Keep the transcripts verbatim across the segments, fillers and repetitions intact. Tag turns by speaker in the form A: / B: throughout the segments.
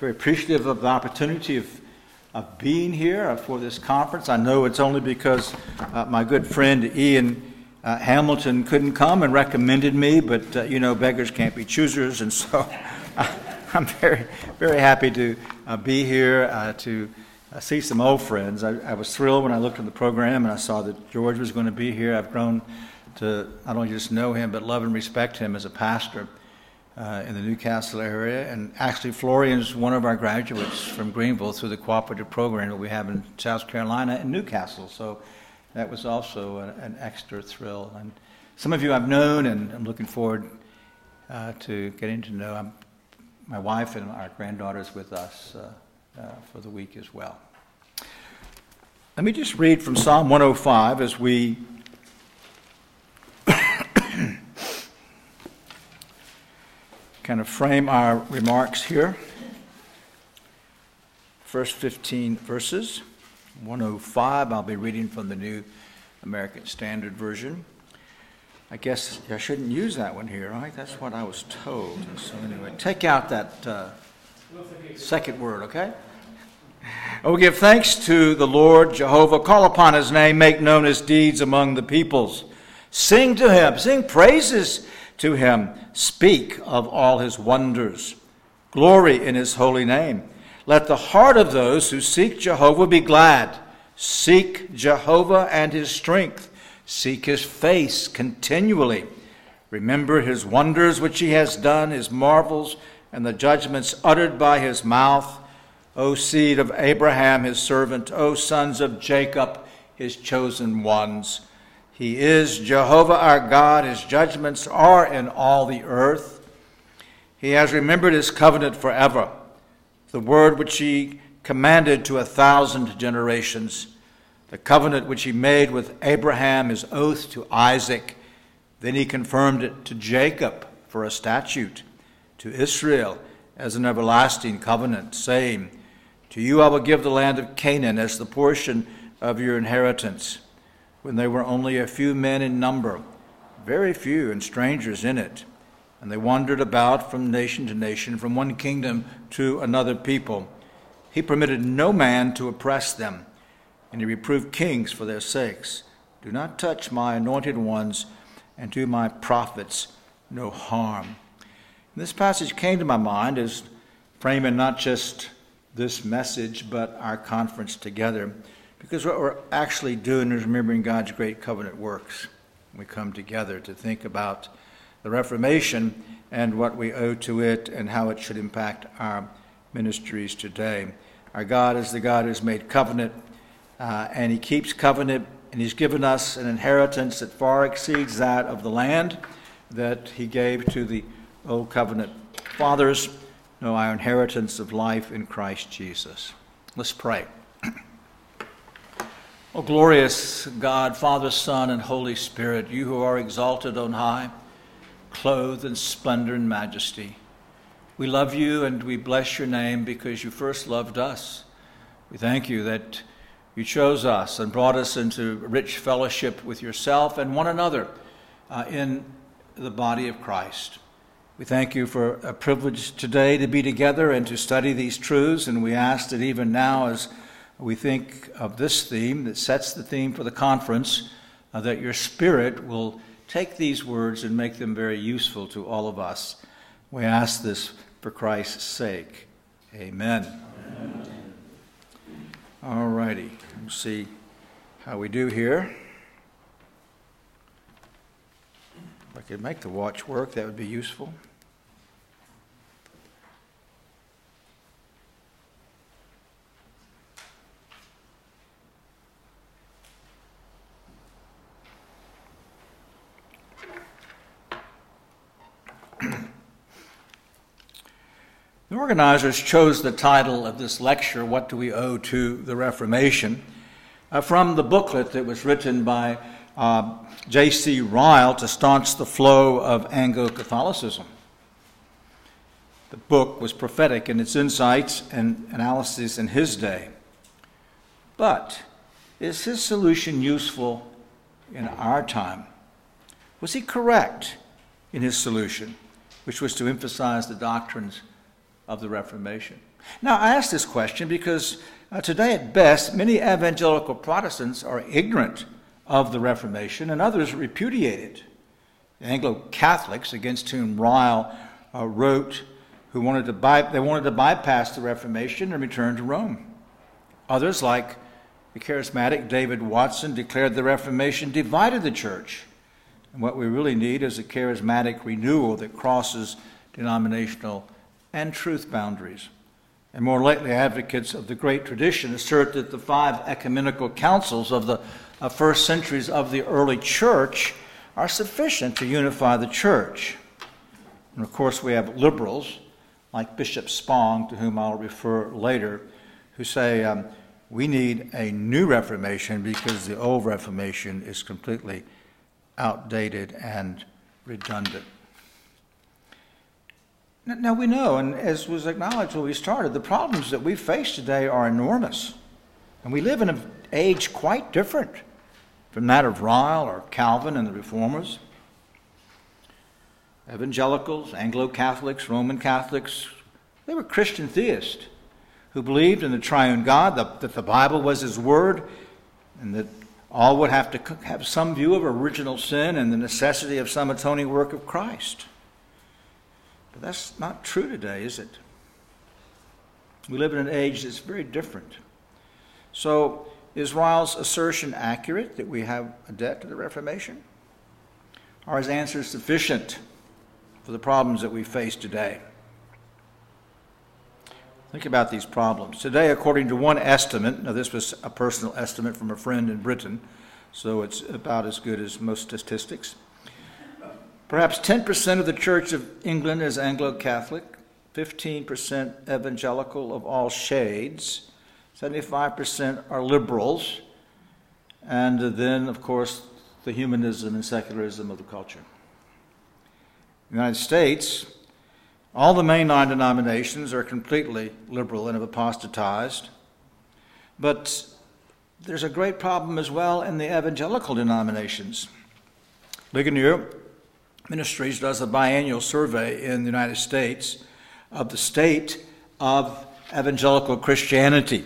A: very appreciative of the opportunity of, of being here for this conference. I know it's only because uh, my good friend Ian uh, Hamilton couldn't come and recommended me, but uh, you know, beggars can't be choosers, and so I'm very, very happy to uh, be here uh, to uh, see some old friends. I, I was thrilled when I looked at the program and I saw that George was going to be here. I've grown to not only just know him, but love and respect him as a pastor uh, in the Newcastle area. And actually, Florian's one of our graduates from Greenville through the cooperative program that we have in South Carolina and Newcastle. So that was also a, an extra thrill. And some of you I've known, and I'm looking forward uh, to getting to know. I'm, my wife and our granddaughter's with us uh, uh, for the week as well. Let me just read from Psalm one oh five as we kind of frame our remarks here. First fifteen verses, one oh five. I'll be reading from the New American Standard Version. I guess I shouldn't use that one here, right? That's what I was told. So anyway, take out that uh, second word, okay? Oh, give thanks to the Lord Jehovah. Call upon his name. Make known his deeds among the peoples. Sing to him. Sing praises to him. Speak of all his wonders. Glory in his holy name. Let the heart of those who seek Jehovah be glad. Seek Jehovah and his strength. Seek his face continually. Remember his wonders which he has done, his marvels, and the judgments uttered by his mouth. O seed of Abraham, his servant, O sons of Jacob, his chosen ones. He is Jehovah our God. His judgments are in all the earth. He has remembered his covenant forever, the word which he commanded to a thousand generations, the covenant which he made with Abraham, his oath to Isaac. Then he confirmed it to Jacob for a statute, to Israel as an everlasting covenant, saying, to you I will give the land of Canaan as the portion of your inheritance. When they were only a few men in number, very few and strangers in it, and they wandered about from nation to nation, from one kingdom to another people, he permitted no man to oppress them, and he reproved kings for their sakes. Do not touch my anointed ones, and do my prophets no harm. And this passage came to my mind as framing not just this message, but our conference together, because what we're actually doing is remembering God's great covenant works. We come together to think about the Reformation and what we owe to it and how it should impact our ministries today. Our God is the God who's made covenant, uh, and he keeps covenant, and he's given us an inheritance that far exceeds that of the land that he gave to the old covenant fathers. No, our inheritance of life in Christ Jesus. Let's pray. O glorious God, Father, Son, and Holy Spirit, you who are exalted on high, clothed in splendor and majesty, we love you and we bless your name because you first loved us. We thank you that you chose us and brought us into rich fellowship with yourself and one another uh, in the body of Christ. We thank you for a privilege today to be together and to study these truths, and we ask that even now as we think of this theme that sets the theme for the conference, uh, that your Spirit will take these words and make them very useful to all of us. We ask this for Christ's sake. Amen. Amen. All righty. We'll see how we do here. If I could make the watch work, that would be useful. The organizers chose the title of this lecture, What Do We Owe to the Reformation, uh, from the booklet that was written by uh, J C Ryle to staunch the flow of Anglo-Catholicism. The book was prophetic in its insights and analysis in his day. But is his solution useful in our time? Was he correct in his solution, which was to emphasize the doctrines of the Reformation? Now, I ask this question because uh, today at best, many evangelical Protestants are ignorant of the Reformation and others repudiate it. The Anglo-Catholics, against whom Ryle uh, wrote, who wanted to by, they wanted to bypass the Reformation and return to Rome. Others, like the charismatic David Watson, declared the Reformation divided the church. And what we really need is a charismatic renewal that crosses denominational and truth boundaries. And more lately, advocates of the great tradition assert that the five ecumenical councils of the uh, first centuries of the early church are sufficient to unify the church. And of course, we have liberals, like Bishop Spong, to whom I'll refer later, who say um, we need a new Reformation because the old Reformation is completely outdated and redundant. Now we know, and as was acknowledged when we started, the problems that we face today are enormous. And we live in an age quite different from that of Ryle or Calvin and the Reformers. Evangelicals, Anglo-Catholics, Roman Catholics, they were Christian theists who believed in the triune God, the, that the Bible was his word, and that all would have to have some view of original sin and the necessity of some atoning work of Christ. But that's not true today, is it? We live in an age that's very different. So, is Ryle's assertion accurate that we have a debt to the Reformation? Are his answers sufficient for the problems that we face today? Think about these problems. Today, according to one estimate, now this was a personal estimate from a friend in Britain, so it's about as good as most statistics. Perhaps ten percent of the Church of England is Anglo-Catholic, fifteen percent evangelical of all shades, seventy-five percent are liberals, and then, of course, the humanism and secularism of the culture. In the United States, all the mainline denominations are completely liberal and have apostatized, but there's a great problem as well in the evangelical denominations. Ligonier Ministries does a biannual survey in the United States of the state of evangelical Christianity.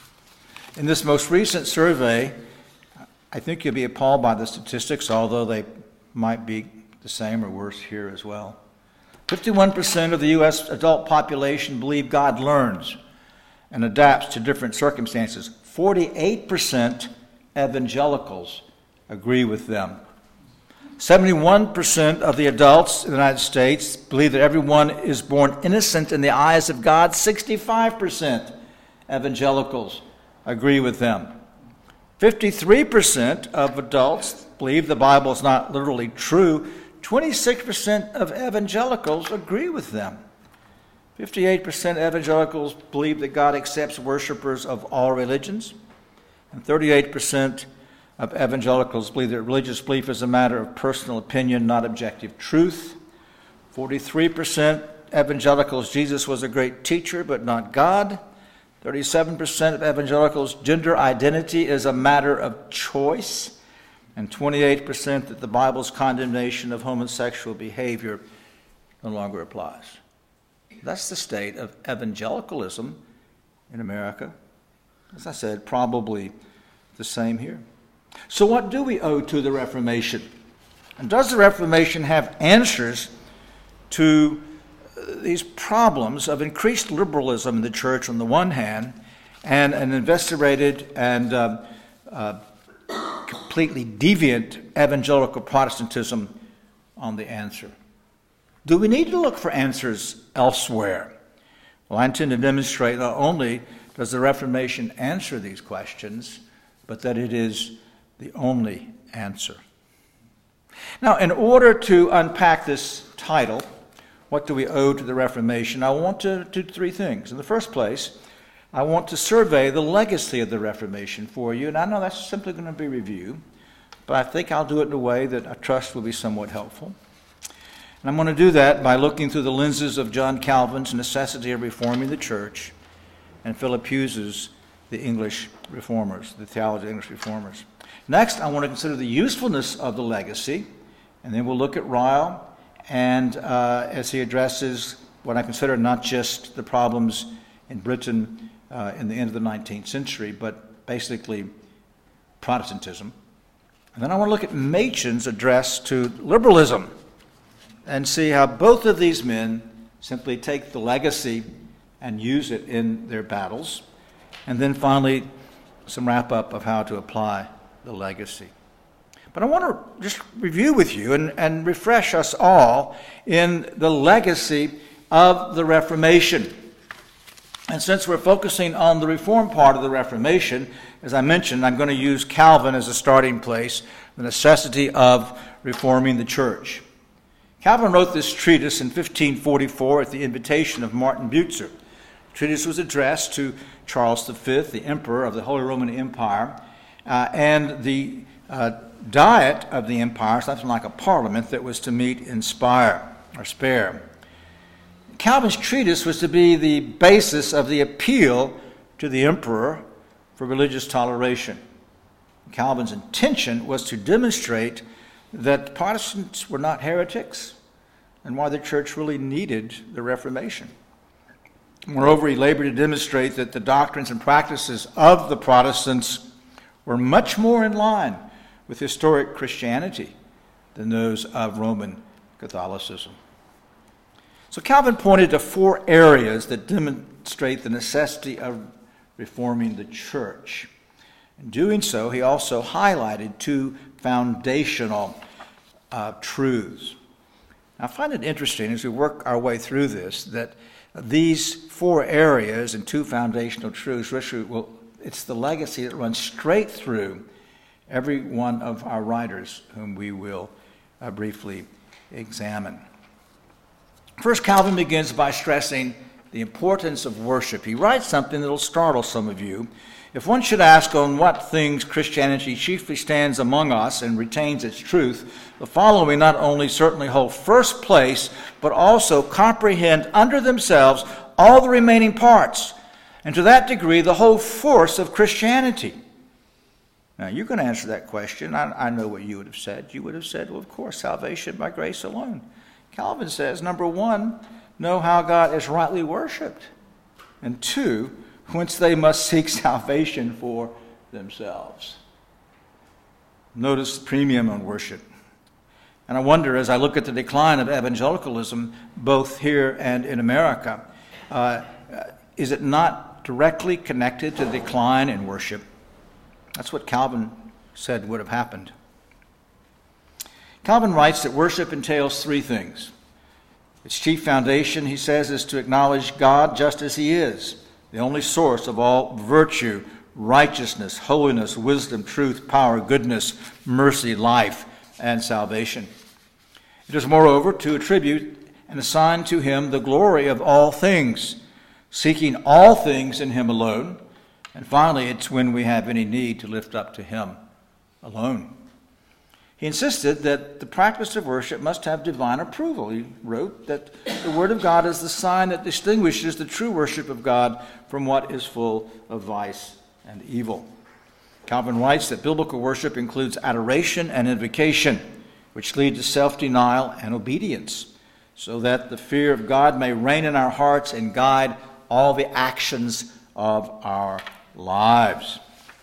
A: In this most recent survey, I think you'll be appalled by the statistics, although they might be the same or worse here as well. fifty-one percent of the U S adult population believe God learns and adapts to different circumstances. forty-eight percent evangelicals agree with them. seventy-one percent of the adults in the United States believe that everyone is born innocent in the eyes of God. sixty-five percent evangelicals agree with them. fifty-three percent of adults believe the Bible is not literally true. twenty-six percent of evangelicals agree with them. fifty-eight percent evangelicals believe that God accepts worshipers of all religions. And thirty-eight percent of evangelicals believe that religious belief is a matter of personal opinion, not objective truth. forty-three percent evangelicals, Jesus was a great teacher, but not God. thirty-seven percent of evangelicals, gender identity is a matter of choice. And twenty-eight percent that the Bible's condemnation of homosexual behavior no longer applies. That's the state of evangelicalism in America. As I said, probably the same here. So what do we owe to the Reformation? And does the Reformation have answers to these problems of increased liberalism in the church on the one hand, and an investigated and uh, uh, completely deviant evangelical Protestantism on the answer? Do we need to look for answers elsewhere? Well, I intend to demonstrate not only does the Reformation answer these questions, but that it is the only answer. Now, in order to unpack this title, what do we owe to the Reformation, I want to do three things. In the first place, I want to survey the legacy of the Reformation for you, and I know that's simply going to be review, but I think I'll do it in a way that I trust will be somewhat helpful. And I'm going to do that by looking through the lenses of John Calvin's necessity of reforming the church and Philip Hughes's the English reformers, the theology of English reformers. Next, I want to consider the usefulness of the legacy, and then we'll look at Ryle and uh, as he addresses what I consider not just the problems in Britain uh, in the end of the nineteenth century, but basically Protestantism. And then I want to look at Machen's address to liberalism and see how both of these men simply take the legacy and use it in their battles. And then finally, some wrap-up of how to apply the legacy. But I want to just review with you and, and refresh us all in the legacy of the Reformation. And since we're focusing on the reform part of the Reformation, as I mentioned, I'm going to use Calvin as a starting place, the necessity of reforming the church. Calvin wrote this treatise in fifteen forty-four at the invitation of Martin Bucer. The treatise was addressed to Charles the Fifth, the emperor of the Holy Roman Empire, uh, and the uh, diet of the empire, something like a parliament that was to meet in Spire or Spare. Calvin's treatise was to be the basis of the appeal to the emperor for religious toleration. Calvin's intention was to demonstrate that Protestants were not heretics and why the church really needed the Reformation. Moreover, he labored to demonstrate that the doctrines and practices of the Protestants were much more in line with historic Christianity than those of Roman Catholicism. So Calvin pointed to four areas that demonstrate the necessity of reforming the church. In doing so, he also highlighted two foundational uh, truths. I find it interesting as we work our way through this that these four areas and two foundational truths, which will, it's the legacy that runs straight through every one of our writers whom we will uh, briefly examine. First, Calvin begins by stressing the importance of worship. He writes something that will startle some of you. If one should ask on what things Christianity chiefly stands among us and retains its truth, the following not only certainly hold first place, but also comprehend under themselves all the remaining parts, and to that degree the whole force of Christianity. Now, you can answer that question. I, I know what you would have said. You would have said, well, of course, salvation by grace alone. Calvin says, number one, know how God is rightly worshipped. And two, whence they must seek salvation for themselves. Notice the premium on worship. And I wonder, as I look at the decline of evangelicalism, both here and in America, uh, is it not directly connected to the decline in worship? That's what Calvin said would have happened. Calvin writes that worship entails three things. Its chief foundation, he says, is to acknowledge God just as he is, the only source of all virtue, righteousness, holiness, wisdom, truth, power, goodness, mercy, life, and salvation. It is, moreover, to attribute and assign to him the glory of all things, seeking all things in him alone. And finally, it's when we have any need to lift up to him alone. He insisted that the practice of worship must have divine approval. He wrote that the Word of God is the sign that distinguishes the true worship of God from what is full of vice and evil. Calvin writes that biblical worship includes adoration and invocation, which lead to self-denial and obedience, so that the fear of God may reign in our hearts and guide all the actions of our lives.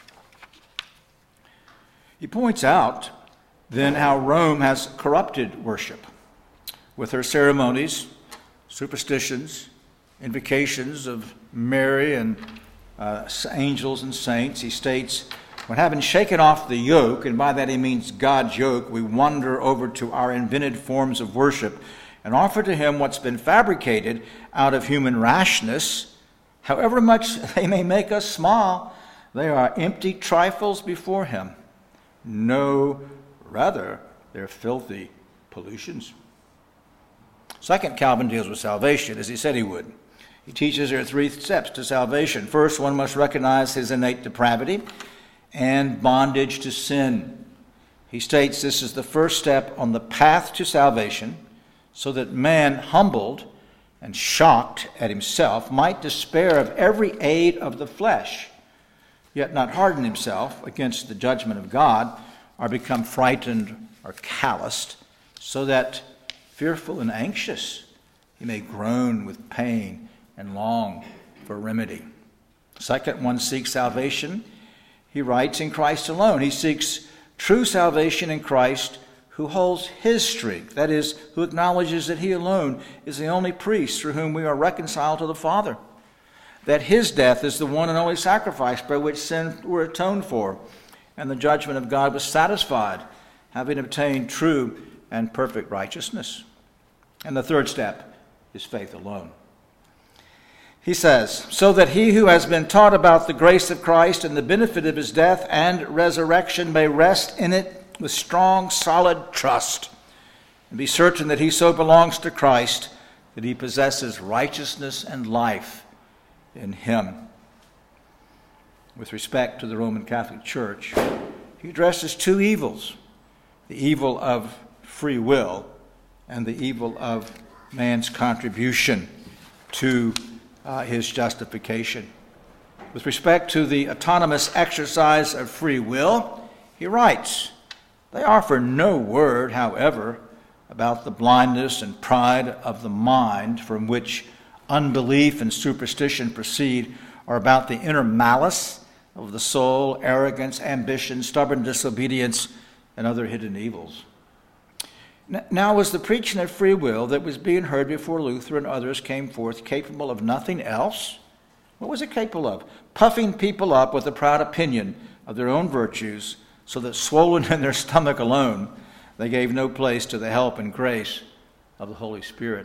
A: He points out then how Rome has corrupted worship with her ceremonies, superstitions, invocations of Mary and uh, angels and saints. He states, when having shaken off the yoke, and by that he means God's yoke, we wander over to our invented forms of worship and offer to him what's been fabricated out of human rashness, however much they may make us small, they are empty trifles before him. No, rather, they're filthy pollutions. Second, Calvin deals with salvation, as he said he would. He teaches there are three steps to salvation. First, one must recognize his innate depravity and bondage to sin. He states this is the first step on the path to salvation, so that man, humbled and shocked at himself, might despair of every aid of the flesh, yet not harden himself against the judgment of God, or become frightened or calloused, so that, fearful and anxious, he may groan with pain and long for remedy. Second, one seeks salvation, he writes, in Christ alone. He seeks true salvation in Christ, who holds his strength, that is, who acknowledges that he alone is the only priest through whom we are reconciled to the Father, that his death is the one and only sacrifice by which sins were atoned for, and the judgment of God was satisfied, having obtained true and perfect righteousness. And the third step is faith alone. He says, so that he who has been taught about the grace of Christ and the benefit of his death and resurrection may rest in it with strong, solid trust, and be certain that he so belongs to Christ that he possesses righteousness and life in him. With respect to the Roman Catholic Church, he addresses two evils, the evil of free will and the evil of man's contribution to uh, his justification. With respect to the autonomous exercise of free will, he writes, they offer no word, however, about the blindness and pride of the mind from which unbelief and superstition proceed, or about the inner malice of the soul, arrogance, ambition, stubborn disobedience, and other hidden evils. Now was the preaching of free will that was being heard before Luther and others came forth capable of nothing else? What was it capable of? Puffing people up with a proud opinion of their own virtues, so that swollen in their stomach alone, they gave no place to the help and grace of the Holy Spirit.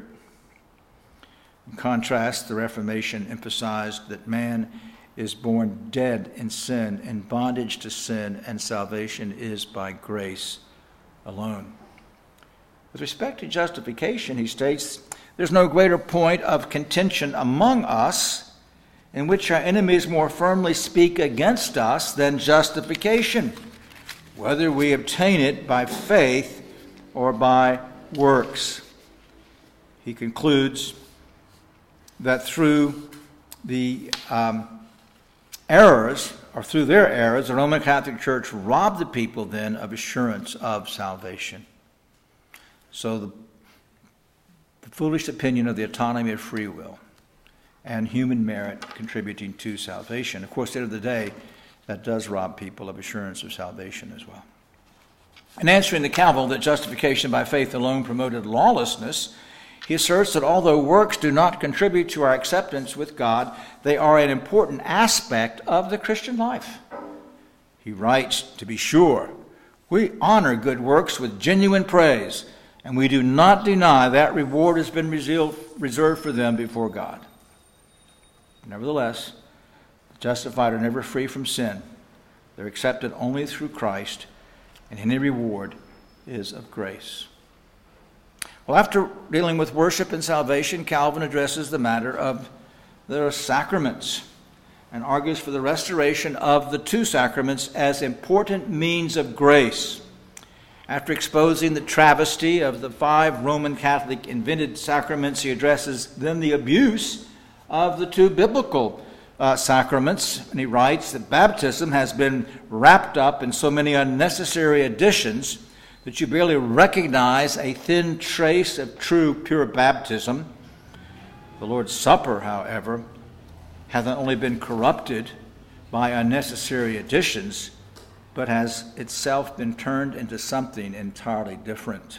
A: In contrast, the Reformation emphasized that man is born dead in sin, in bondage to sin, and salvation is by grace alone. With respect to justification, he states, there's no greater point of contention among us in which our enemies more firmly speak against us than justification, whether we obtain it by faith or by works. He concludes that through the um, errors, or through their errors, the Roman Catholic Church robbed the people then of assurance of salvation. So the, the foolish opinion of the autonomy of free will and human merit contributing to salvation. Of course, at the end of the day, that does rob people of assurance of salvation as well. In answering the cavil that justification by faith alone promoted lawlessness, he asserts that although works do not contribute to our acceptance with God, they are an important aspect of the Christian life. He writes, to be sure, we honor good works with genuine praise, and we do not deny that reward has been reserved for them before God. Nevertheless, the justified are never free from sin. They're accepted only through Christ, and any reward is of grace. Well, after dealing with worship and salvation, Calvin addresses the matter of the sacraments and argues for the restoration of the two sacraments as important means of grace. After exposing the travesty of the five Roman Catholic invented sacraments, he addresses then the abuse of the two biblical uh, sacraments. And he writes that baptism has been wrapped up in so many unnecessary additions that you barely recognize a thin trace of true pure baptism. The Lord's Supper, however, hath not only been corrupted by unnecessary additions, but has itself been turned into something entirely different.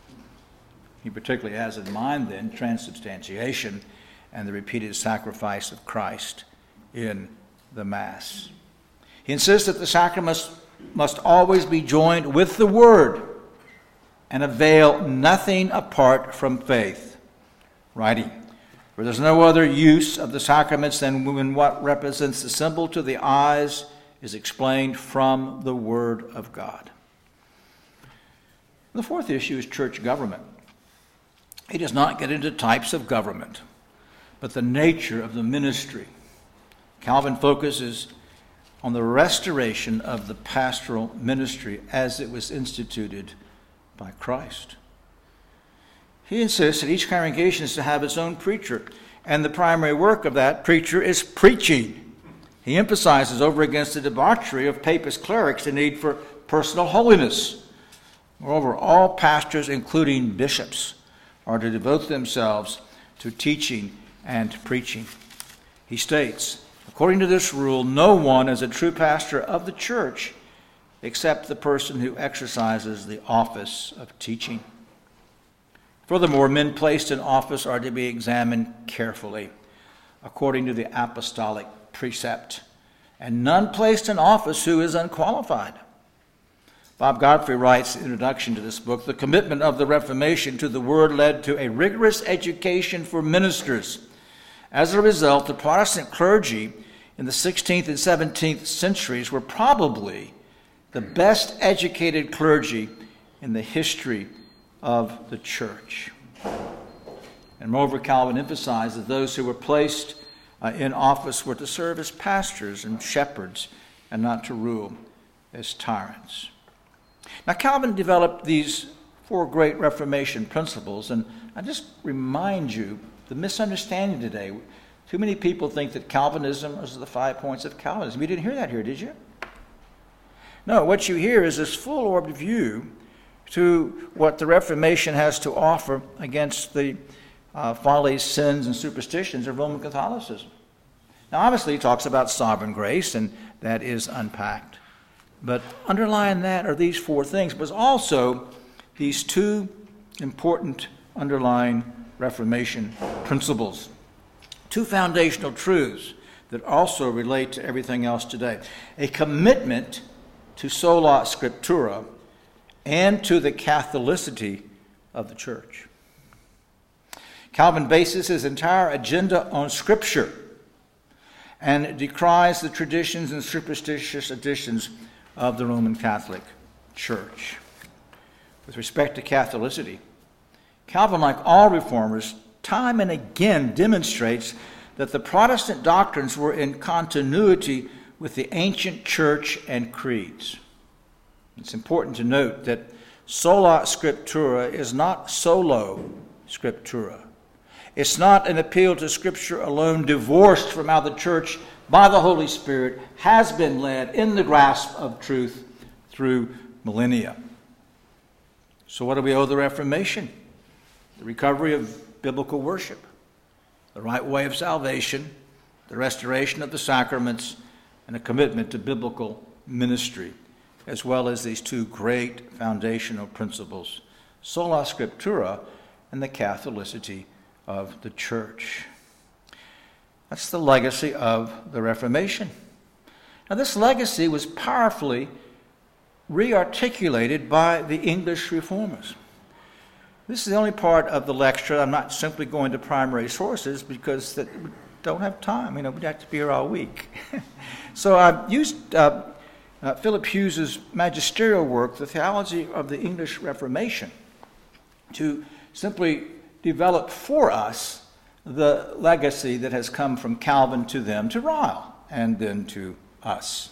A: He particularly has in mind then transubstantiation and the repeated sacrifice of Christ in the Mass. He insists that the sacraments must always be joined with the Word and avail nothing apart from faith, writing, for there's no other use of the sacraments than when what represents the symbol to the eyes is explained from the Word of God. The fourth issue is church government. He does not get into types of government, but the nature of the ministry. Calvin focuses on the restoration of the pastoral ministry as it was instituted by Christ. He insists that each congregation is to have its own preacher, and the primary work of that preacher is preaching. He emphasizes over against the debauchery of papist clerics the need for personal holiness. Moreover, all pastors, including bishops, are to devote themselves to teaching and to preaching. He states, according to this rule, no one is a true pastor of the church except the person who exercises the office of teaching. Furthermore, men placed in office are to be examined carefully, according to the apostolic precept, and none placed in office who is unqualified. Bob Godfrey writes in the introduction to this book, the commitment of the Reformation to the Word led to a rigorous education for ministers. As a result, the Protestant clergy in the sixteenth and seventeenth centuries were probably the best educated clergy in the history of the church. And moreover, Calvin emphasized that those who were placed uh, in office were to serve as pastors and shepherds and not to rule as tyrants. Now, Calvin developed these four great Reformation principles, and I just remind you the misunderstanding today. Too many people think that Calvinism is the five points of Calvinism. You didn't hear that here, did you? No, what you hear is this full-orbed view to what the Reformation has to offer against the uh, follies, sins, and superstitions of Roman Catholicism. Now, obviously, he talks about sovereign grace, and that is unpacked. But underlying that are these four things, but also these two important underlying Reformation principles. Two foundational truths that also relate to everything else today. A commitment to sola scriptura and to the Catholicity of the church. Calvin bases his entire agenda on Scripture and decries the traditions and superstitious additions of the Roman Catholic Church. With respect to Catholicity, Calvin, like all reformers, time and again demonstrates that the Protestant doctrines were in continuity with the ancient church and creeds. It's important to note that sola scriptura is not solo scriptura. It's not an appeal to Scripture alone, divorced from how the church, by the Holy Spirit, has been led in the grasp of truth through millennia. So what do we owe the Reformation? The recovery of biblical worship, the right way of salvation, the restoration of the sacraments, and a commitment to biblical ministry, as well as these two great foundational principles, sola scriptura and the Catholicity of the church. That's the legacy of the Reformation. Now, this legacy was powerfully re-articulated by the English reformers. This is the only part of the lecture. I'm not simply going to primary sources because that we don't have time. You know, we'd have to be here all week. So I've used uh, uh, Philip Hughes's magisterial work, The Theology of the English Reformation, to simply develop for us the legacy that has come from Calvin to them, to Ryle, and then to us.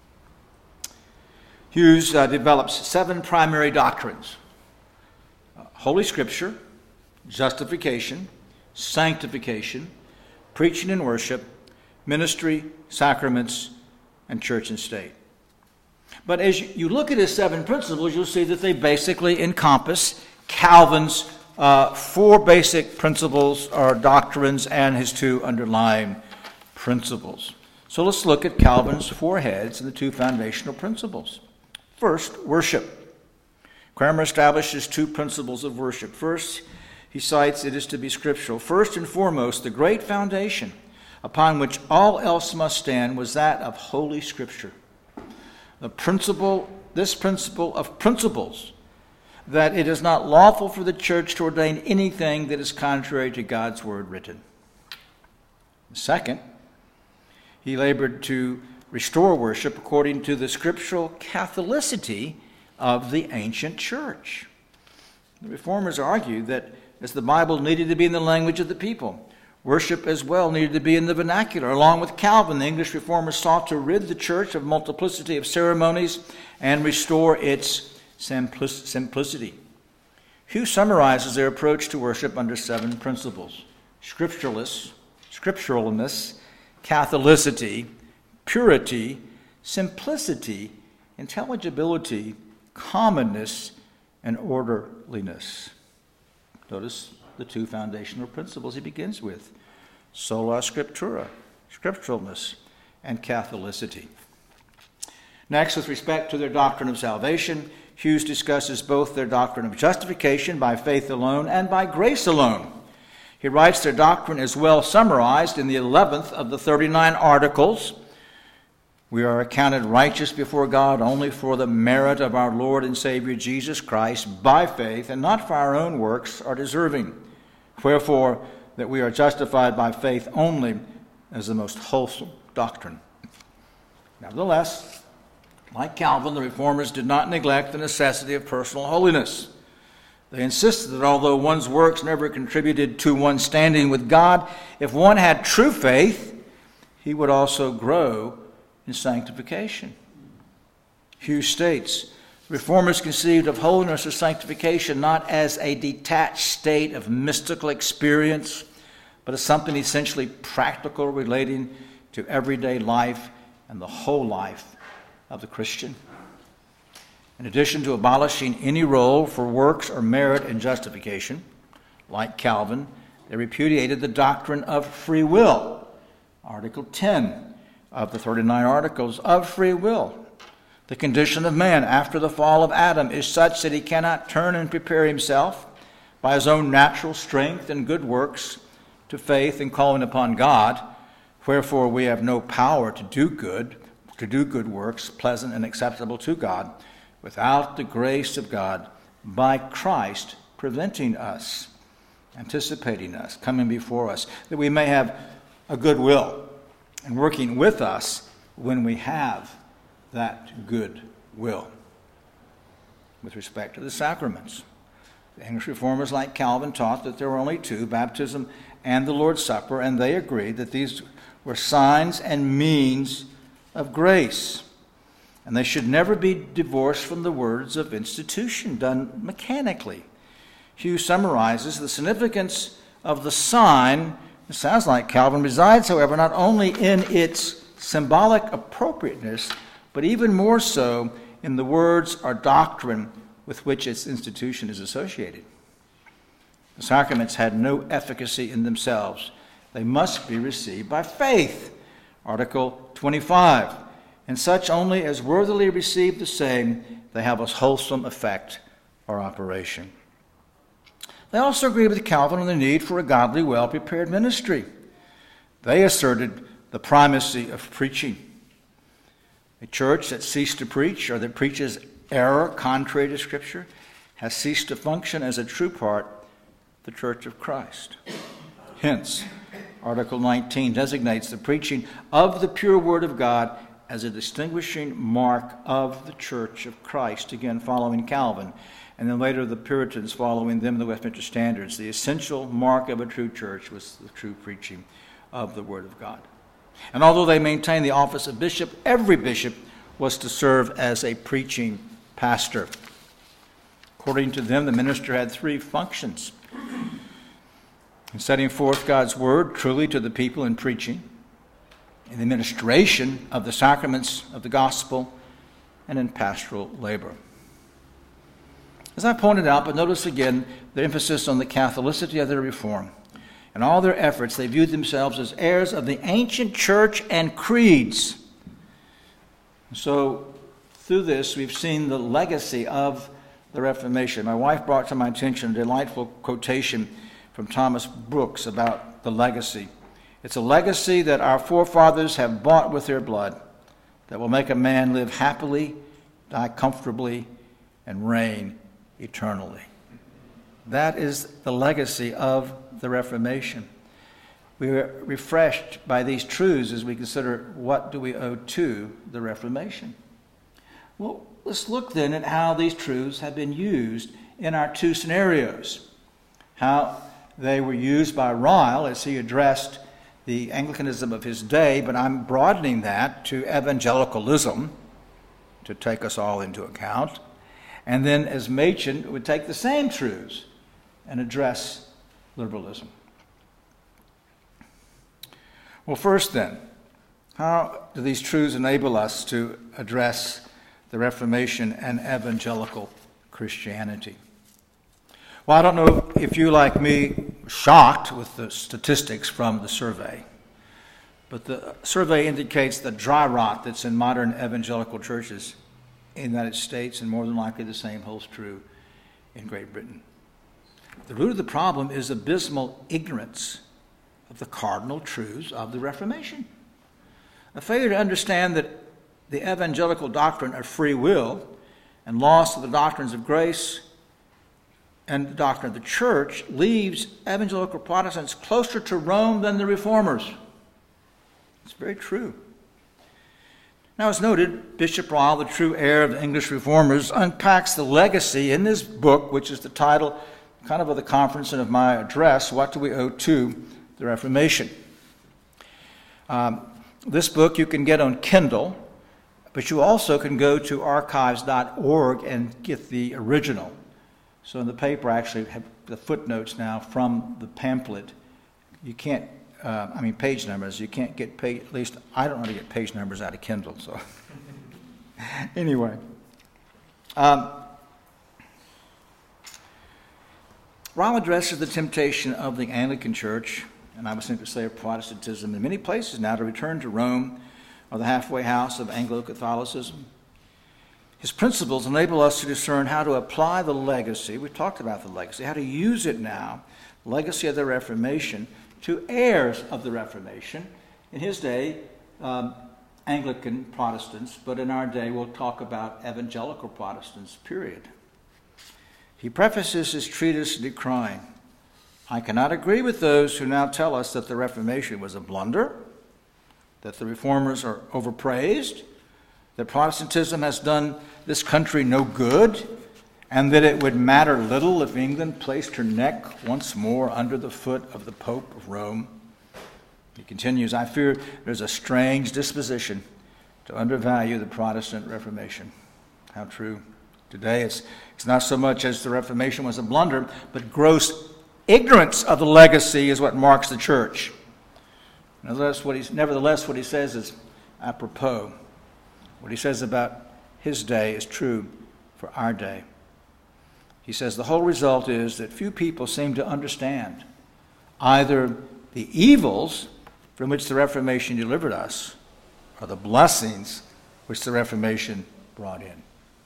A: Hughes uh, develops seven primary doctrines: uh, Holy Scripture, justification, sanctification, preaching and worship, ministry, sacraments, and church and state. But as you look at his seven principles, you'll see that they basically encompass Calvin's uh, four basic principles or doctrines and his two underlying principles. So let's look at Calvin's four heads and the two foundational principles. First, worship. Cranmer establishes two principles of worship. First, he cites it is to be scriptural. First and foremost, the great foundation upon which all else must stand was that of Holy Scripture. The principle, this principle of principles, that it is not lawful for the church to ordain anything that is contrary to God's word written. Second, he labored to restore worship according to the scriptural Catholicity of the ancient church. The reformers argued that as the Bible needed to be in the language of the people, worship as well needed to be in the vernacular. Along with Calvin, the English reformers sought to rid the church of multiplicity of ceremonies and restore its simplicity. Hughes summarizes their approach to worship under seven principles: scripturalness, scripturalness, Catholicity, purity, simplicity, intelligibility, commonness, and orderliness. Notice the two foundational principles he begins with: sola scriptura, scripturalness, and Catholicity. Next, with respect to their doctrine of salvation, Hughes discusses both their doctrine of justification by faith alone and by grace alone. He writes their doctrine is well summarized in the eleventh of the thirty-nine articles. We are accounted righteous before God only for the merit of our Lord and Savior Jesus Christ by faith, and not for our own works are deserving. Wherefore, that we are justified by faith only as the most wholesome doctrine. Nevertheless, like Calvin, the Reformers did not neglect the necessity of personal holiness. They insisted that although one's works never contributed to one's standing with God, if one had true faith, he would also grow in sanctification. Hughes states, Reformers conceived of holiness or sanctification not as a detached state of mystical experience, but as something essentially practical relating to everyday life and the whole life of the Christian. In addition to abolishing any role for works or merit in justification, like Calvin, they repudiated the doctrine of free will, Article ten of the thirty-nine Articles of free will. The condition of man after the fall of Adam is such that he cannot turn and prepare himself by his own natural strength and good works to faith and calling upon God. Wherefore we have no power to do good, to do good works, pleasant and acceptable to God, without the grace of God by Christ preventing us, anticipating us, coming before us, that we may have a good will and working with us when we have that good will. With respect to the sacraments, the English Reformers, like Calvin, taught that there were only two, baptism and the Lord's Supper, and they agreed that these were signs and means of grace, and they should never be divorced from the words of institution, done mechanically. Hughes summarizes the significance of the sign. It sounds like Calvin resides, however, not only in its symbolic appropriateness, but even more so in the words or doctrine with which its institution is associated. The sacraments had no efficacy in themselves. They must be received by faith. Article twenty-five. And such only as worthily receive the same, they have a wholesome effect or operation. They also agree with Calvin on the need for a godly, well-prepared ministry. They asserted the primacy of preaching. A church that ceased to preach or that preaches error contrary to Scripture has ceased to function as a true part of the Church of Christ. Hence, Article nineteen designates the preaching of the pure Word of God as a distinguishing mark of the Church of Christ, again following Calvin, and then later the Puritans following them, the Westminster Standards. The essential mark of a true church was the true preaching of the Word of God. And although they maintained the office of bishop, every bishop was to serve as a preaching pastor. According to them, the minister had three functions: in setting forth God's word truly to the people in preaching, in the administration of the sacraments of the gospel, and in pastoral labor. As I pointed out, but notice again the emphasis on the Catholicity of their reform. In all their efforts, they viewed themselves as heirs of the ancient church and creeds. So, through this, we've seen the legacy of the Reformation. My wife brought to my attention a delightful quotation from Thomas Brooks about the legacy. It's a legacy that our forefathers have bought with their blood, that will make a man live happily, die comfortably, and reign eternally. That is the legacy of the Reformation. We are refreshed by these truths as we consider what do we owe to the Reformation. Well, let's look then at how these truths have been used in our two scenarios. How they were used by Ryle as he addressed the Anglicanism of his day, but I'm broadening that to evangelicalism to take us all into account. And then as Machen would take the same truths and address liberalism. Well, first then, how do these truths enable us to address the Reformation and evangelical Christianity? Well, I don't know if you, like me, were shocked with the statistics from the survey, but the survey indicates the dry rot that's in modern evangelical churches in the United States, and more than likely the same holds true in Great Britain. The root of the problem is abysmal ignorance of the cardinal truths of the Reformation. A failure to understand that the evangelical doctrine of free will and loss of the doctrines of grace and the doctrine of the church leaves evangelical Protestants closer to Rome than the Reformers. It's very true. Now, as noted, Bishop Ryle, the true heir of the English Reformers, unpacks the legacy in this book, which is the title kind of of the conference and of my address, What Do We Owe to the Reformation? Um, this book you can get on Kindle, but you also can go to archives dot org and get the original. So in the paper, I actually have the footnotes now from the pamphlet. You can't, uh, I mean page numbers, you can't get page, at least I don't know how to get page numbers out of Kindle, so. Anyway. Um, Ryle addresses the temptation of the Anglican Church, and I was going to say of Protestantism in many places now, to return to Rome or the halfway house of Anglo-Catholicism. His principles enable us to discern how to apply the legacy. We talked about the legacy, how to use it now, legacy of the Reformation, to heirs of the Reformation. In his day, um, Anglican Protestants, but in our day we'll talk about evangelical Protestants, period. He prefaces his treatise decrying, I cannot agree with those who now tell us that the Reformation was a blunder, that the Reformers are overpraised, that Protestantism has done this country no good, and that it would matter little if England placed her neck once more under the foot of the Pope of Rome. He continues, I fear there's a strange disposition to undervalue the Protestant Reformation. How true. Today it's, it's not so much as the Reformation was a blunder, but gross ignorance of the legacy is what marks the church. Nevertheless, what, he's, nevertheless, what he says is apropos. What he says about his day is true for our day. He says the whole result is that few people seem to understand either the evils from which the Reformation delivered us or the blessings which the Reformation brought in.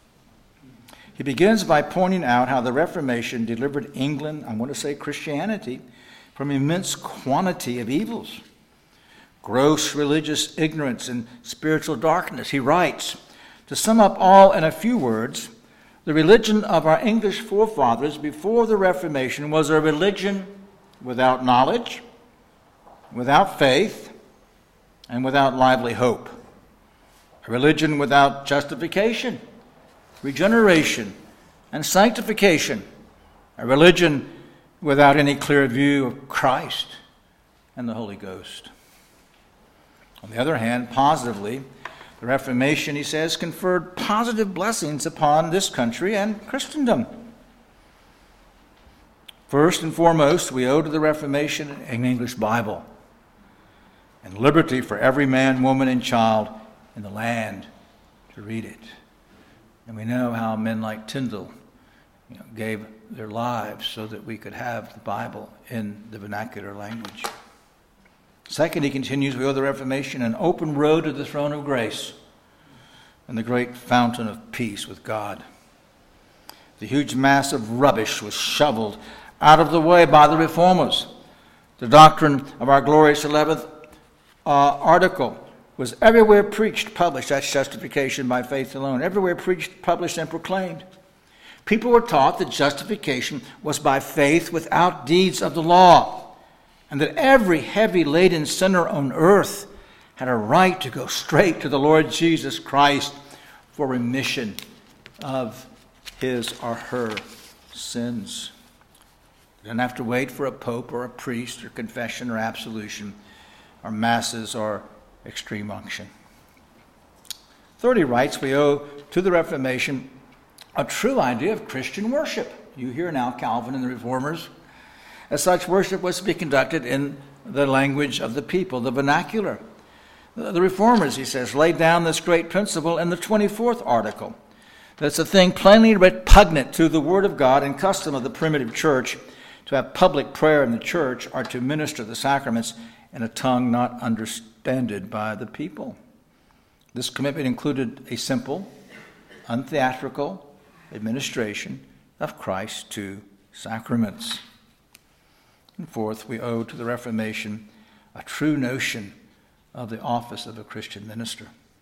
A: He begins by pointing out how the Reformation delivered England, I want to say Christianity, from immense quantity of evils. Gross religious ignorance and spiritual darkness. He writes, to sum up all in a few words, the religion of our English forefathers before the Reformation was a religion without knowledge, without faith, and without lively hope. A religion without justification, regeneration, and sanctification. A religion without any clear view of Christ and the Holy Ghost. On the other hand, positively, the Reformation, he says, conferred positive blessings upon this country and Christendom. First and foremost, we owe to the Reformation an English Bible and liberty for every man, woman, and child in the land to read it. And we know how men like Tyndale, you know, gave their lives so that we could have the Bible in the vernacular language. Second, he continues, we owe the Reformation an open road to the throne of grace and the great fountain of peace with God. The huge mass of rubbish was shoveled out of the way by the Reformers. The doctrine of our glorious eleventh uh, article was everywhere preached, published. That's justification by faith alone. Everywhere preached, published, and proclaimed. People were taught that justification was by faith without deeds of the law, and that every heavy-laden sinner on earth had a right to go straight to the Lord Jesus Christ for remission of his or her sins. They didn't have to wait for a pope or a priest or confession or absolution or masses or extreme unction. Third, he writes, we owe to the Reformation a true idea of Christian worship. You hear now Calvin and the Reformers. As such, worship was to be conducted in the language of the people, the vernacular. The Reformers, he says, laid down this great principle in the twenty-fourth article. that it's a thing plainly repugnant to the Word of God and custom of the primitive church to have public prayer in the church or to minister the sacraments in a tongue not understood by the people. This commitment included a simple, untheatrical administration of Christ's two sacraments. And fourth, we owe to the Reformation a true notion of the office of a Christian minister.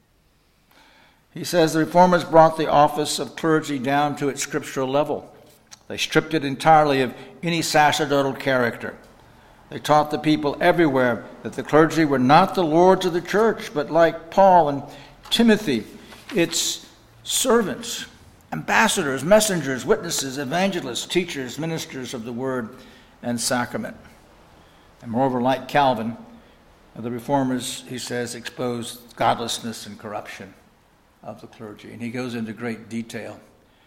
A: He says the Reformers brought the office of clergy down to its scriptural level. They stripped it entirely of any sacerdotal character. They taught the people everywhere that the clergy were not the lords of the church, but like Paul and Timothy, its servants, ambassadors, messengers, witnesses, evangelists, teachers, ministers of the word and sacrament. And moreover, like Calvin, the Reformers, he says, exposed godlessness and corruption of the clergy. And he goes into great detail.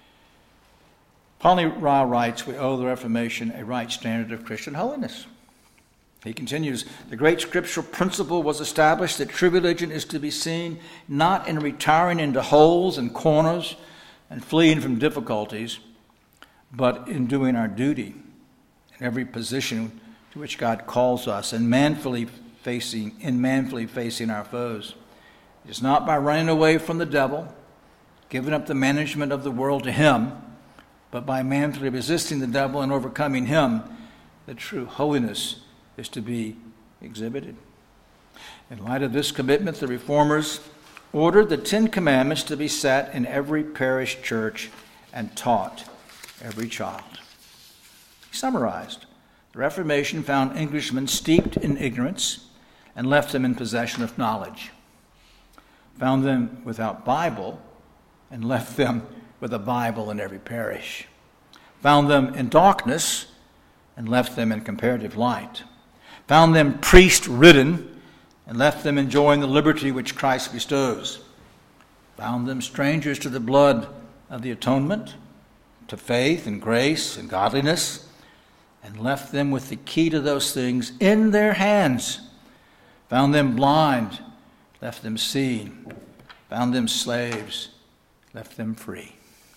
A: Pauli Ryle writes, we owe the Reformation a right standard of Christian holiness. He continues, the great scriptural principle was established that true religion is to be seen not in retiring into holes and corners and fleeing from difficulties, but in doing our duty in every position to which God calls us and manfully facing, in manfully facing our foes. It is not by running away from the devil, giving up the management of the world to him, but by manfully resisting the devil and overcoming him, that true holiness is to be exhibited. In light of this commitment, the Reformers ordered the Ten Commandments to be set in every parish church and taught every child. He summarized, the Reformation found Englishmen steeped in ignorance and left them in possession of knowledge, found them without Bible and left them with a Bible in every parish, found them in darkness and left them in comparative light, found them priest-ridden and left them enjoying the liberty which Christ bestows, found them strangers to the blood of the atonement, to faith and grace and godliness, and left them with the key to those things in their hands, found them blind, left them seeing, found them slaves, left them free.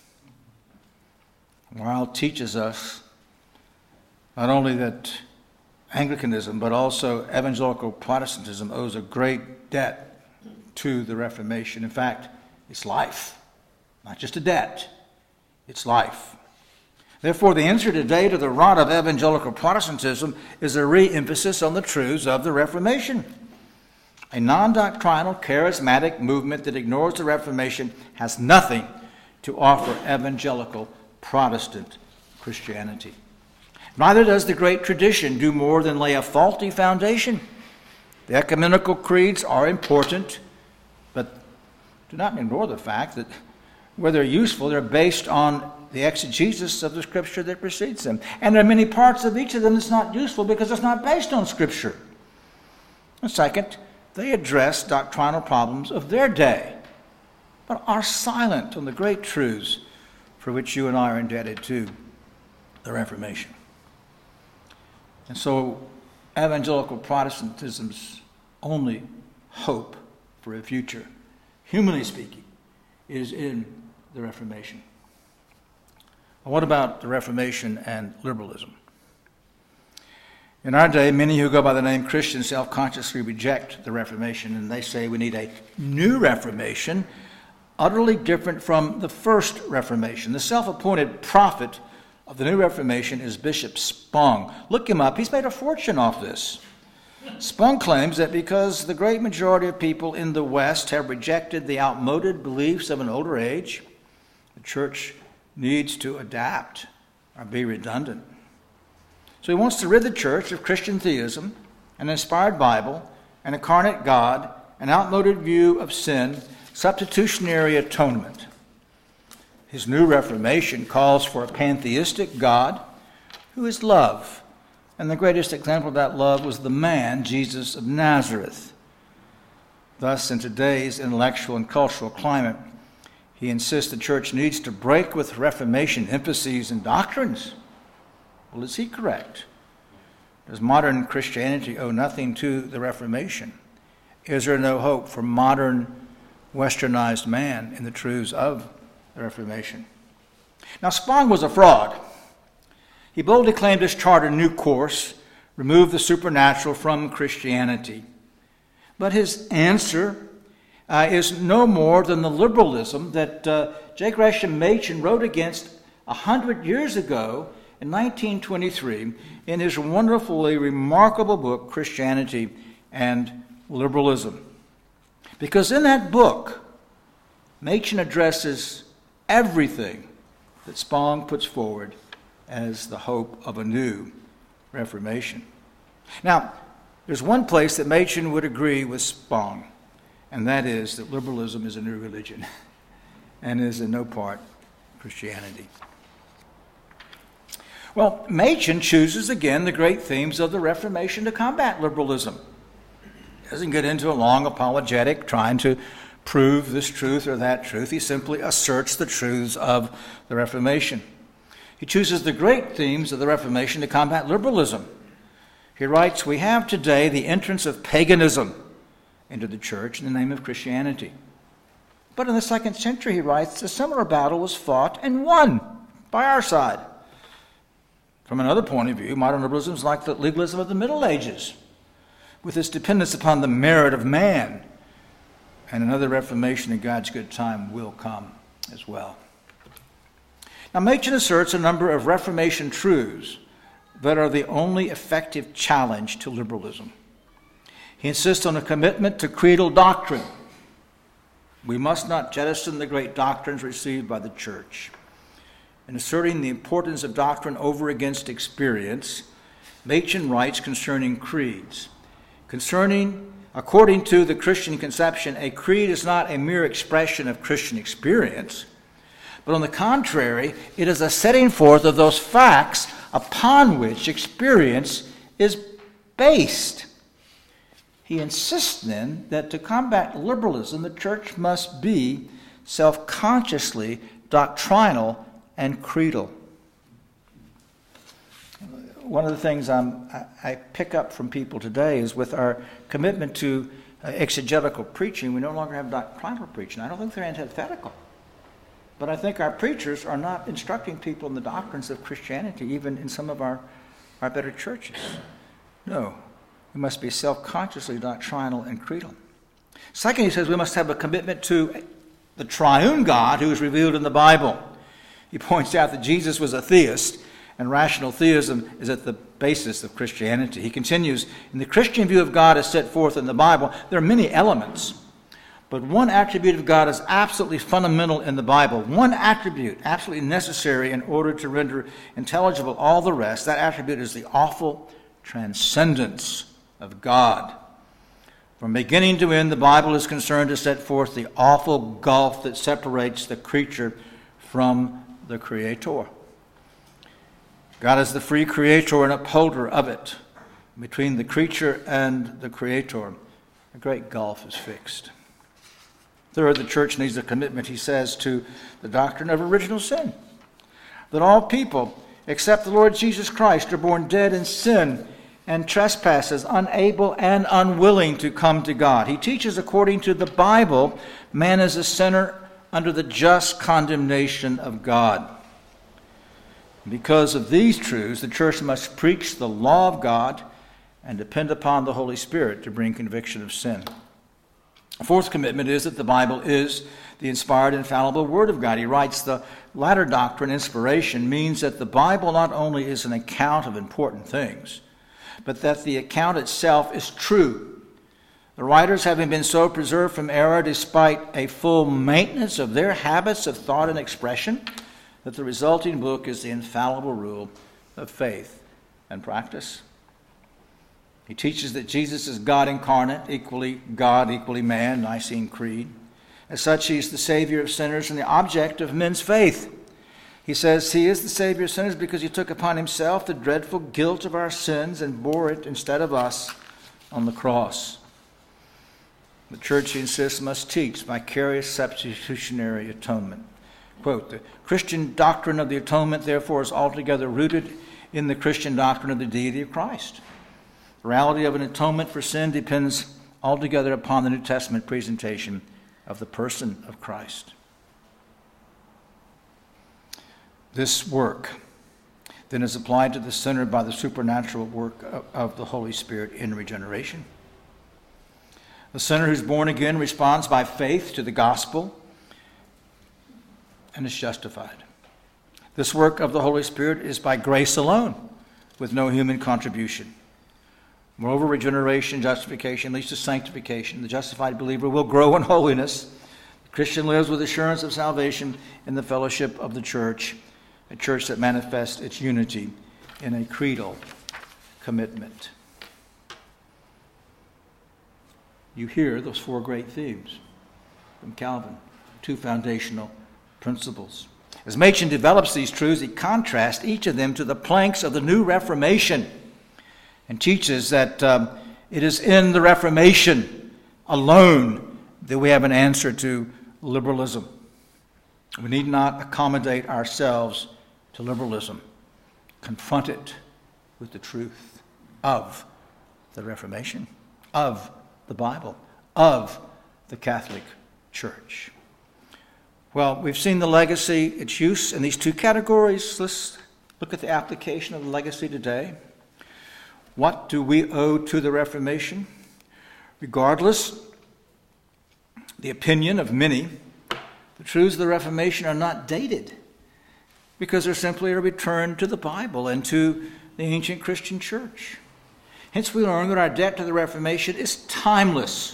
A: Ryle teaches us not only that Anglicanism, but also evangelical Protestantism owes a great debt to the Reformation. In fact, it's life. Not just a debt, it's life. Therefore, the answer today to the rot of evangelical Protestantism is a re-emphasis on the truths of the Reformation. A non-doctrinal, charismatic movement that ignores the Reformation has nothing to offer evangelical Protestant Christianity. Neither does the great tradition do more than lay a faulty foundation. The ecumenical creeds are important, but do not ignore the fact that where they're useful, they're based on the exegesis of the Scripture that precedes them. And there are many parts of each of them that's not useful because it's not based on Scripture. And second, they address doctrinal problems of their day, but are silent on the great truths for which you and I are indebted to the Reformation. And so evangelical Protestantism's only hope for a future, humanly speaking, is in the Reformation. Well, what about the Reformation and liberalism? In our day, many who go by the name Christian self-consciously reject the Reformation, and they say we need a new Reformation, utterly different from the first Reformation. The self-appointed prophet of the new Reformation is Bishop Spong. Look him up. He's made a fortune off this. Spong claims that because the great majority of people in the West have rejected the outmoded beliefs of an older age, the church needs to adapt or be redundant. So he wants to rid the church of Christian theism, an inspired Bible, an incarnate God, an outmoded view of sin, substitutionary atonement. His new Reformation calls for a pantheistic God who is love. And the greatest example of that love was the man, Jesus of Nazareth. Thus, in today's intellectual and cultural climate, he insists the church needs to break with Reformation emphases and doctrines. Well, is he correct? Does modern Christianity owe nothing to the Reformation? Is there no hope for modern westernized man in the truths of the Reformation. Now, Spong was a fraud. He boldly claimed to chart a new course, remove the supernatural from Christianity. But his answer uh, is no more than the liberalism that uh, J. Gresham Machen wrote against a hundred years ago in nineteen twenty-three in his wonderfully remarkable book, Christianity and Liberalism. Because in that book, Machen addresses everything that Spong puts forward as the hope of a new Reformation. Now, there's one place that Machen would agree with Spong, and that is that liberalism is a new religion and is in no part Christianity. Well, Machen chooses again the great themes of the Reformation to combat liberalism. He doesn't get into a long apologetic trying to prove this truth or that truth. He simply asserts the truths of the Reformation. He chooses the great themes of the Reformation to combat liberalism. He writes, "We have today the entrance of paganism into the church in the name of Christianity." But in the second century, he writes, a similar battle was fought and won by our side. From another point of view, modern liberalism is like the legalism of the Middle Ages, with its dependence upon the merit of man. And another Reformation in God's good time will come as well. Now, Machen asserts a number of Reformation truths that are the only effective challenge to liberalism. He insists on a commitment to creedal doctrine. We must not jettison the great doctrines received by the church. In asserting the importance of doctrine over against experience, Machen writes concerning creeds. Concerning, according to the Christian conception, a creed is not a mere expression of Christian experience, but on the contrary, it is a setting forth of those facts upon which experience is based. He insists then that to combat liberalism, the church must be self-consciously doctrinal and creedal. One of the things I'm, I pick up from people today is with our commitment to exegetical preaching, we no longer have doctrinal preaching. I don't think they're antithetical. But I think our preachers are not instructing people in the doctrines of Christianity, even in some of our, our better churches. No, we must be self-consciously doctrinal and creedal. Second, he says we must have a commitment to the triune God who is revealed in the Bible. He points out that Jesus was a theist, and rational theism is at the basis of Christianity. He continues, in the Christian view of God as set forth in the Bible, there are many elements. But one attribute of God is absolutely fundamental in the Bible. One attribute absolutely necessary in order to render intelligible all the rest. That attribute is the awful transcendence of God. From beginning to end, the Bible is concerned to set forth the awful gulf that separates the creature from the Creator. God is the free creator and upholder of it. Between the creature and the Creator, a great gulf is fixed. Third, the church needs a commitment, he says, to the doctrine of original sin. That all people, except the Lord Jesus Christ, are born dead in sin and trespasses, unable and unwilling to come to God. He teaches, according to the Bible, man is a sinner under the just condemnation of God. Because of these truths, the church must preach the law of God and depend upon the Holy Spirit to bring conviction of sin. The fourth commitment is that the Bible is the inspired, infallible Word of God. He writes, the latter doctrine, inspiration, means that the Bible not only is an account of important things, but that the account itself is true. The writers, having been so preserved from error despite a full maintenance of their habits of thought and expression, that the resulting book is the infallible rule of faith and practice. He teaches that Jesus is God incarnate, equally God, equally man, Nicene Creed. As such, he is the Savior of sinners and the object of men's faith. He says he is the Savior of sinners because he took upon himself the dreadful guilt of our sins and bore it instead of us on the cross. The church, he insists, must teach vicarious substitutionary atonement. Quote, the Christian doctrine of the atonement, therefore, is altogether rooted in the Christian doctrine of the deity of Christ. The reality of an atonement for sin depends altogether upon the New Testament presentation of the person of Christ. This work then is applied to the sinner by the supernatural work of, of the Holy Spirit in regeneration. The sinner who's born again responds by faith to the gospel and is justified. This work of the Holy Spirit is by grace alone, with no human contribution. Moreover, regeneration, justification leads to sanctification. The justified believer will grow in holiness. The Christian lives with assurance of salvation in the fellowship of the church, a church that manifests its unity in a creedal commitment. You hear those four great themes from Calvin, two foundational principles. As Machen develops these truths, he contrasts each of them to the planks of the new Reformation and teaches that um, it is in the Reformation alone that we have an answer to liberalism. We need not accommodate ourselves to liberalism. Confront it with the truth of the Reformation, of the Bible, of the Catholic Church. Well, we've seen the legacy, its use in these two categories. Let's look at the application of the legacy today. What do we owe to the Reformation? Regardless the opinion of many, the truths of the Reformation are not dated because they're simply a return to the Bible and to the ancient Christian church. Hence, we learn that our debt to the Reformation is timeless.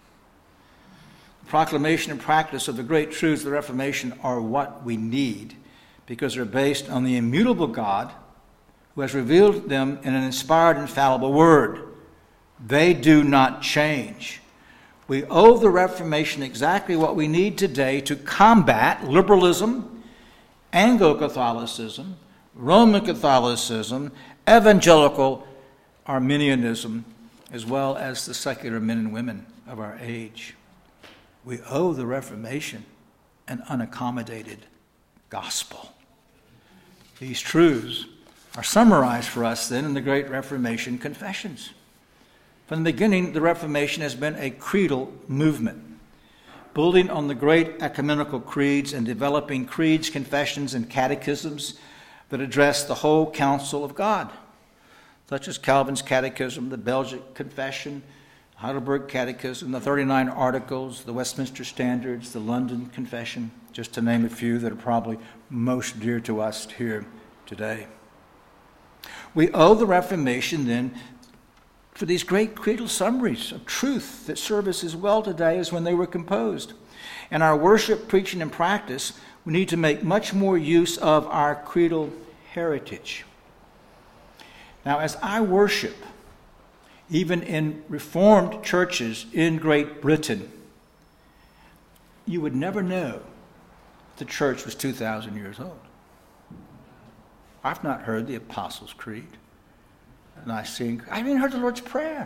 A: The proclamation and practice of the great truths of the Reformation are what we need because they're based on the immutable God who has revealed them in an inspired, infallible word. They do not change. We owe the Reformation exactly what we need today to combat liberalism, Anglo-Catholicism, Roman Catholicism, evangelical Arminianism, as well as the secular men and women of our age. We owe the Reformation an unaccommodated gospel. These truths are summarized for us then in the Great Reformation Confessions. From the beginning, the Reformation has been a creedal movement, building on the great ecumenical creeds and developing creeds, confessions, and catechisms that address the whole counsel of God, such as Calvin's Catechism, the Belgic Confession, Heidelberg Catechism, the thirty-nine Articles, the Westminster Standards, the London Confession, just to name a few that are probably most dear to us here today. We owe the Reformation then for these great creedal summaries of truth that serve us as well today as when they were composed. In our worship, preaching, and practice, we need to make much more use of our creedal heritage. Now, as I worship, even in Reformed churches in Great Britain, you would never know the church was two thousand years old. I've not heard the Apostles' Creed. And I sing, I haven't even heard the Lord's Prayer.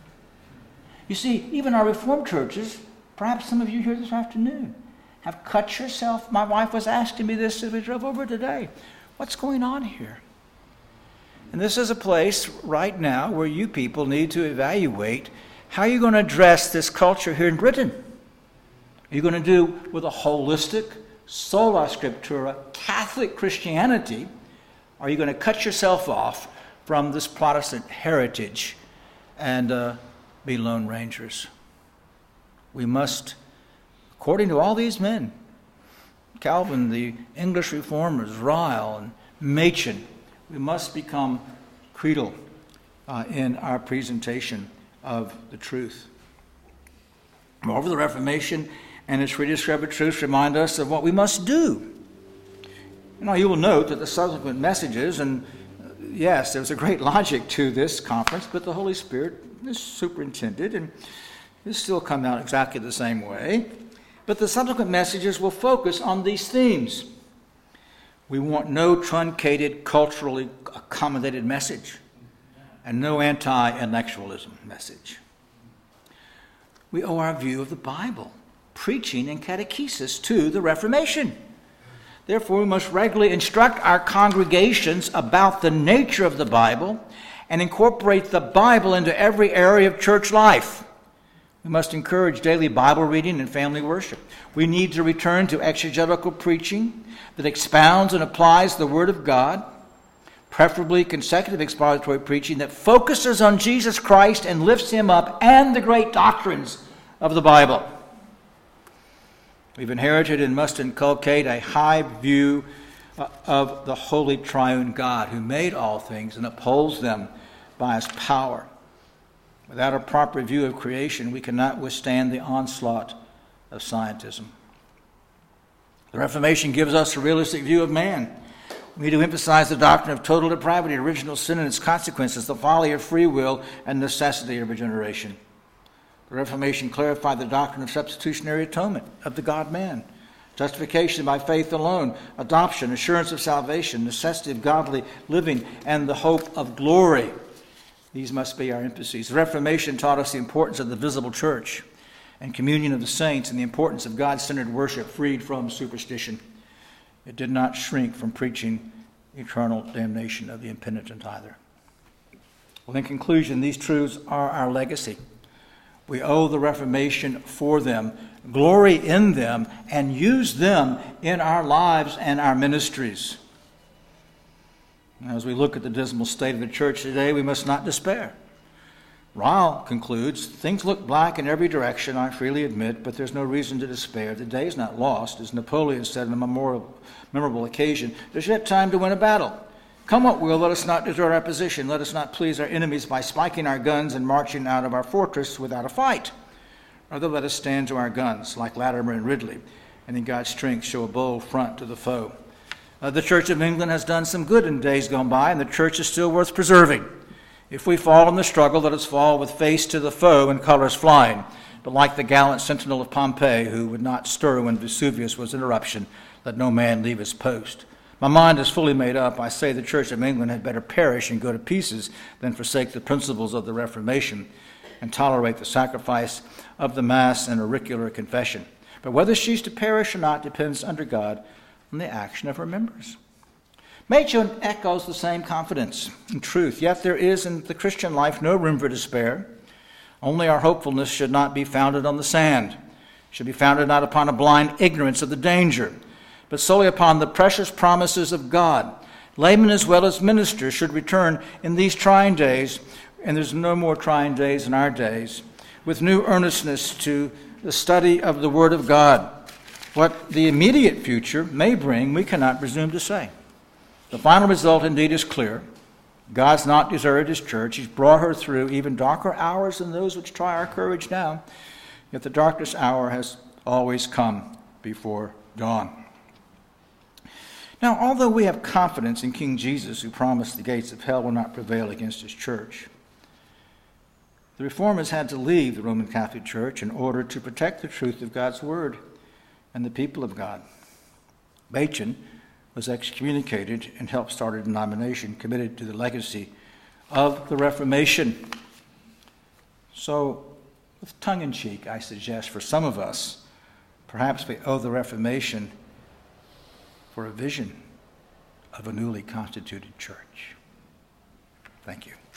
A: You see, even our Reformed churches, perhaps some of you here this afternoon, have cut yourself. My wife was asking me this as we drove over today. What's going on here? And this is a place right now where you people need to evaluate how you're going to address this culture here in Britain. Are you going to do with a holistic, sola scriptura, Catholic Christianity? Or are you going to cut yourself off from this Protestant heritage and uh, be Lone Rangers? We must, according to all these men, Calvin, the English reformers, Ryle and Machen, we must become creedal uh, in our presentation of the truth. Moreover, the Reformation and its rediscovered truths remind us of what we must do. You know, you will note that the subsequent messages, and uh, yes, there's a great logic to this conference, but the Holy Spirit is superintended, and this still come out exactly the same way. But the subsequent messages will focus on these themes. We want no truncated, culturally accommodated message, and no anti-intellectualism message. We owe our view of the Bible, preaching, and catechesis to the Reformation. Therefore, we must regularly instruct our congregations about the nature of the Bible and incorporate the Bible into every area of church life. We must encourage daily Bible reading and family worship. We need to return to exegetical preaching that expounds and applies the Word of God, preferably consecutive expository preaching that focuses on Jesus Christ and lifts him up and the great doctrines of the Bible. We've inherited and must inculcate a high view of the holy triune God who made all things and upholds them by his power. Without a proper view of creation, we cannot withstand the onslaught of scientism. The Reformation gives us a realistic view of man. We need to emphasize the doctrine of total depravity, original sin and its consequences, the folly of free will, and necessity of regeneration. The Reformation clarified the doctrine of substitutionary atonement, of the God-man, justification by faith alone, adoption, assurance of salvation, necessity of godly living, and the hope of glory. These must be our emphases. The Reformation taught us the importance of the visible church and communion of the saints and the importance of God-centered worship freed from superstition. It did not shrink from preaching eternal damnation of the impenitent either. Well, in conclusion, these truths are our legacy. We owe the Reformation for them, glory in them, and use them in our lives and our ministries. As we look at the dismal state of the church today, we must not despair. Ryle concludes, things look black in every direction, I freely admit, but there's no reason to despair. The day is not lost. As Napoleon said on a memorable, memorable occasion, there's yet time to win a battle. Come what will, let us not desert our position. Let us not please our enemies by spiking our guns and marching out of our fortress without a fight. Rather, let us stand to our guns, like Latimer and Ridley, and in God's strength show a bold front to the foe. Uh, the Church of England has done some good in days gone by, and the church is still worth preserving. If we fall in the struggle, let us fall with face to the foe and colors flying. But like the gallant sentinel of Pompeii, who would not stir when Vesuvius was in eruption, let no man leave his post. My mind is fully made up. I say the Church of England had better perish and go to pieces than forsake the principles of the Reformation and tolerate the sacrifice of the Mass and auricular confession. But whether she's to perish or not depends under God on the action of her members. Machen echoes the same confidence and truth, yet there is in the Christian life no room for despair. Only our hopefulness should not be founded on the sand. It should be founded not upon a blind ignorance of the danger, but solely upon the precious promises of God. Laymen as well as ministers should return in these trying days, and there's no more trying days in our days, with new earnestness to the study of the Word of God. What the immediate future may bring, we cannot presume to say. The final result indeed is clear. God's not deserted his church. He's brought her through even darker hours than those which try our courage now. Yet the darkest hour has always come before dawn. Now, although we have confidence in King Jesus, who promised the gates of hell will not prevail against his church, the Reformers had to leave the Roman Catholic Church in order to protect the truth of God's word and the people of God. Machen was excommunicated and helped start a denomination committed to the legacy of the Reformation. So, with tongue-in-cheek, I suggest for some of us, perhaps we owe the Reformation for a vision of a newly constituted church. Thank you.